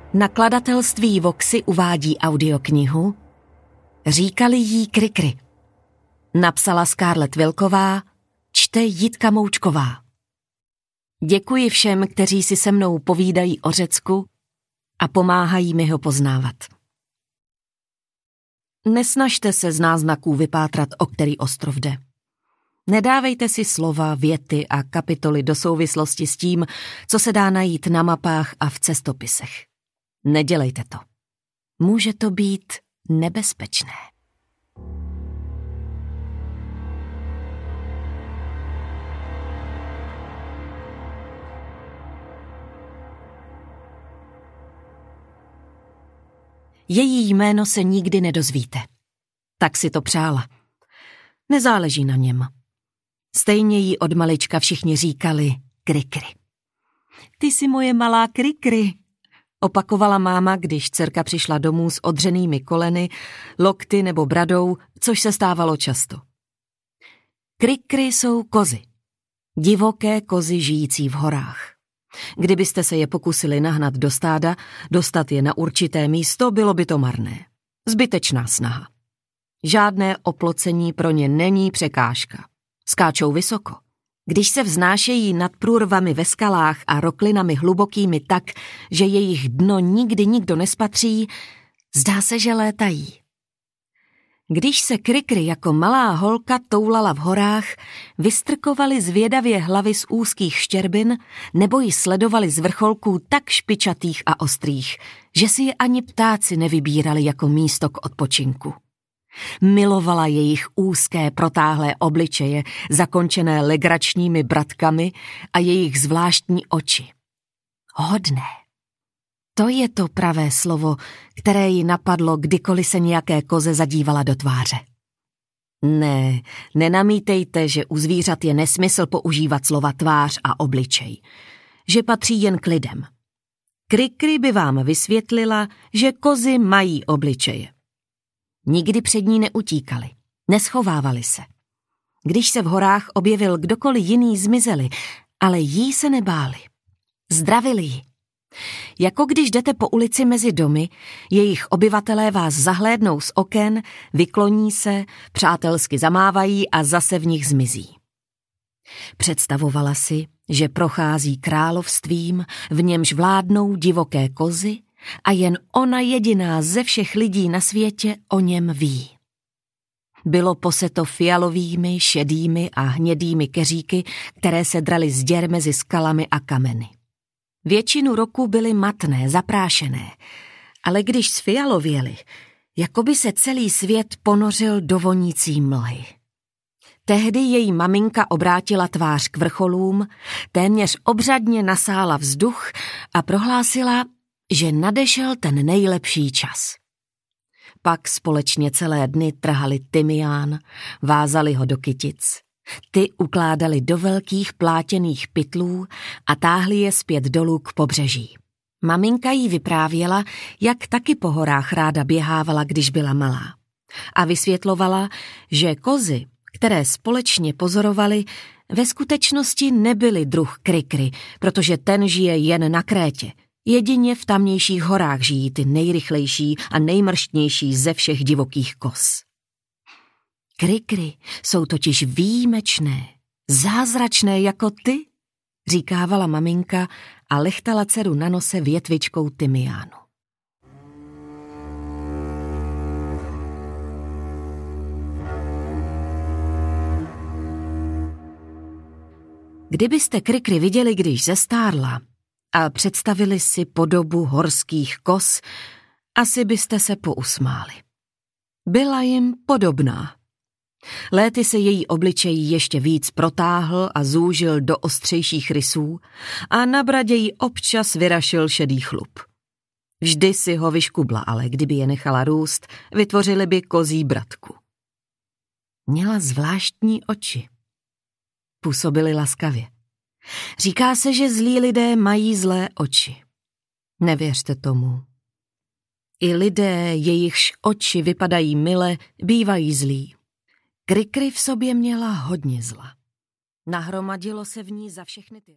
Nakladatelství Voxy uvádí audioknihu Říkali jí Krikry. Napsala Scarlett Wilková, čte Jitka Moučková. Děkuji všem, kteří si se mnou povídají o Řecku a pomáhají mi ho poznávat. Nesnažte se z náznaků vypátrat, o který ostrov jde. Nedávejte si slova, věty a kapitoly do souvislosti s tím, co se dá najít na mapách a v cestopisech. Nedělejte to. Může to být nebezpečné. Její jméno se nikdy nedozvíte. Tak si to přála. Nezáleží na něm. Stejně jí od malička všichni říkali Krikry. Ty jsi moje malá Krikry, opakovala máma, když dcerka přišla domů s odřenými koleny, lokty nebo bradou, což se stávalo často. Krikry jsou kozy. Divoké kozy žijící v horách. Kdybyste se je pokusili nahnat do stáda, dostat je na určité místo, bylo by to marné. Zbytečná snaha. Žádné oplocení pro ně není překážka. Skáčou vysoko. Když se vznášejí nad průrvami ve skalách a roklinami hlubokými tak, že jejich dno nikdy nikdo nespatří, zdá se, že létají. Když se Krikry jako malá holka toulala v horách, vystrkovali zvědavě hlavy z úzkých štěrbin nebo ji sledovali z vrcholků tak špičatých a ostrých, že si je ani ptáci nevybírali jako místo k odpočinku. Milovala jejich úzké protáhlé obličeje, zakončené legračními bratkami a jejich zvláštní oči. Hodné. To je to pravé slovo, které jí napadlo, kdykoliv se nějaké koze zadívala do tváře. Ne, nenamítejte, že u zvířat je nesmysl používat slova tvář a obličej, že patří jen k lidem. Krikry by vám vysvětlila, že kozy mají obličeje. Nikdy před ní neutíkali, neschovávali se. Když se v horách objevil kdokoliv jiný, zmizeli, ale jí se nebáli. Zdravili ji. Jako když jdete po ulici mezi domy, jejich obyvatelé vás zahlédnou z oken, vykloní se, přátelsky zamávají a zase v nich zmizí. Představovala si, že prochází královstvím, v němž vládnou divoké kozy a jen ona jediná ze všech lidí na světě o něm ví. Bylo poseto fialovými, šedými a hnědými keříky, které se draly z děr mezi skalami a kameny. Většinu roku byly matné, zaprášené, ale když sfialověly, jako by se celý svět ponořil do vonící mlhy. Tehdy její maminka obrátila tvář k vrcholům, téměř obřadně nasála vzduch a prohlásila, že nadešel ten nejlepší čas. Pak společně celé dny trhali tymián, vázali ho do kytic. Ty ukládali do velkých plátěných pytlů a táhli je zpět dolů k pobřeží. Maminka jí vyprávěla, jak taky po horách ráda běhávala, když byla malá. A vysvětlovala, že kozy, které společně pozorovali, ve skutečnosti nebyly druh Krikry, protože ten žije jen na Krétě. Jedině v tamnějších horách žijí ty nejrychlejší a nejmrštnější ze všech divokých koz. Krikry jsou totiž výjimečné, zázračné jako ty, říkávala maminka a lechtala dceru na nose větvičkou tymiánu. Kdybyste Krikry viděli, když zestárla a představili si podobu horských koz, asi byste se pousmáli. Byla jim podobná. Léty se její obličej ještě víc protáhl a zúžil do ostřejších rysů a na bradě jí občas vyrašil šedý chlup. Vždy si ho vyškubla, ale kdyby je nechala růst, vytvořili by kozí bratku. Měla zvláštní oči. Působily laskavě. Říká se, že zlí lidé mají zlé oči. Nevěřte tomu. I lidé, jejichž oči vypadají mile, bývají zlí. Krikry v sobě měla hodně zla. Nahromadilo se v ní za všechny ty...